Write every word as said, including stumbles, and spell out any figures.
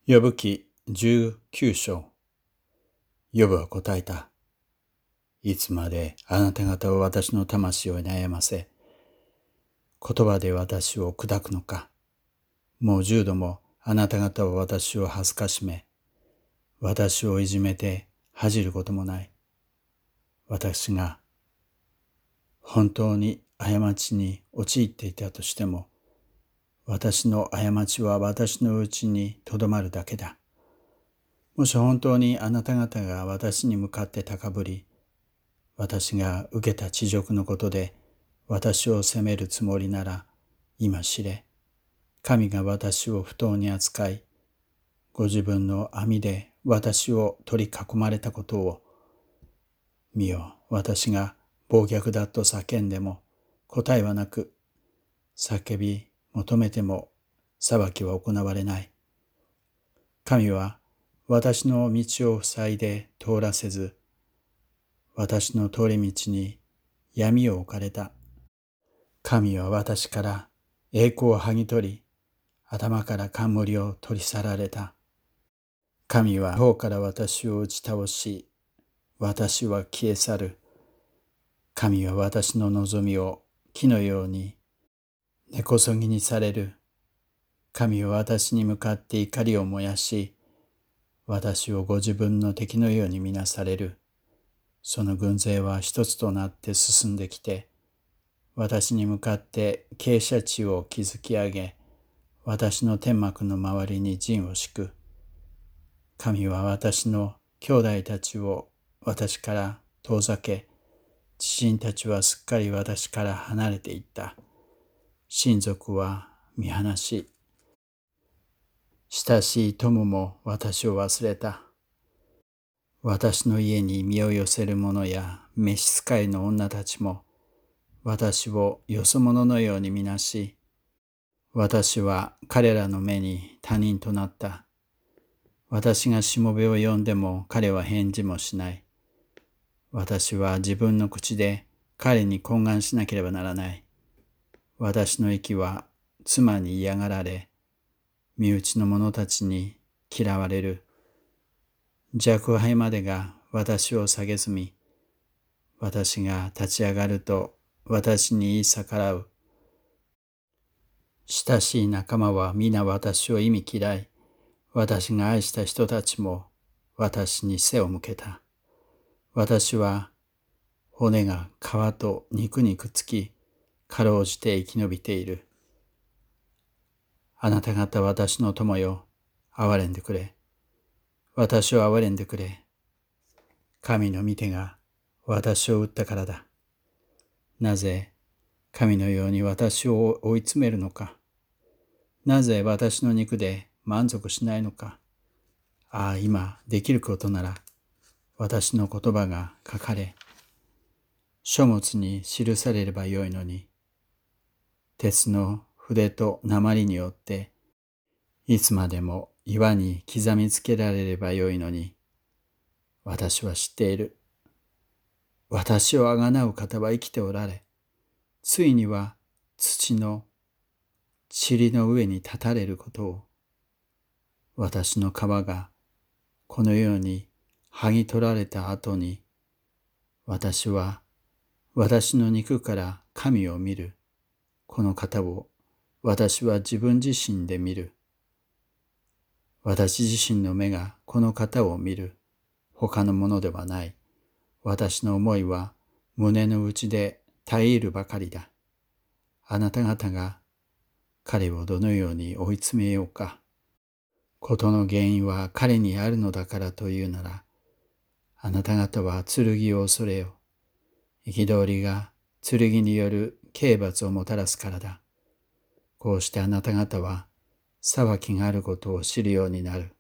ヨブ記じゅうきゅう章。ヨブは答えた。いつまであなた方は私の魂を悩ませ、言葉で私を砕くのか。もう十度もあなた方は私を恥ずかしめ、私をいじめて恥じることもない。私が本当に過ちに陥っていたとしても、私の過ちは私のうちにとどまるだけだ。もし本当にあなた方が私に向かって高ぶり、私が受けた恥辱のことで私を責めるつもりなら、今知れ。神が私を不当に扱い、ご自分の網で私を取り囲まれたことを、見よ、私が暴虐だと叫んでも答えはなく、叫び求めても裁きは行われない。神は私の道を塞いで通らせず、私の通り道に闇を置かれた。神は私から栄光を剥ぎ取り、頭から冠を取り去られた。神は方から私を打ち倒し、私は消え去る。神は私の望みを木のように根こそぎにされる。神は私に向かって怒りを燃やし、私をご自分の敵のように見なされる。その軍勢は一つとなって進んできて、私に向かって傾斜地を築き上げ、私の天幕の周りに陣を敷く。神は私の兄弟たちを私から遠ざけ、知人たちはすっかり私から離れていった。親族は見放し、親しい友も私を忘れた。私の家に身を寄せる者や召使いの女たちも、私をよそ者のように見なし、私は彼らの目に他人となった。私がしもべを呼んでも彼は返事もしない。私は自分の口で彼に懇願しなければならない。私の息は妻に嫌がられ、身内の者たちに嫌われる。若輩までが私を蔑み、私が立ち上がると私に言い逆らう。親しい仲間は皆私を忌み嫌い、私が愛した人たちも私に背を向けた。私は骨が皮と肉にくっつき、かろうじて生き延びている。あなた方私の友よ、憐れんでくれ。私を憐れんでくれ。神の御手が私を打ったからだ。なぜ神のように私を追い詰めるのか。なぜ私の肉で満足しないのか。ああ、今できることなら、私の言葉が書かれ、書物に記されればよいのに、鉄の筆と鉛によって、いつまでも岩に刻みつけられればよいのに、私は知っている。私をあがなう方は生きておられ、ついには土の塵の上に立たれることを、私の皮がこのように剥ぎ取られた後に、私は私の肉から神を見る。この方を私は自分自身で見る。私自身の目がこの方を見る。他のものではない。私の思いは胸の内で絶えるばかりだ。あなた方が彼をどのように追い詰めようか。事の原因は彼にあるのだからというなら、あなた方は剣を恐れよ。憤りが剣による刑罰をもたらすからだ。こうしてあなた方は裁きがあることを知るようになる。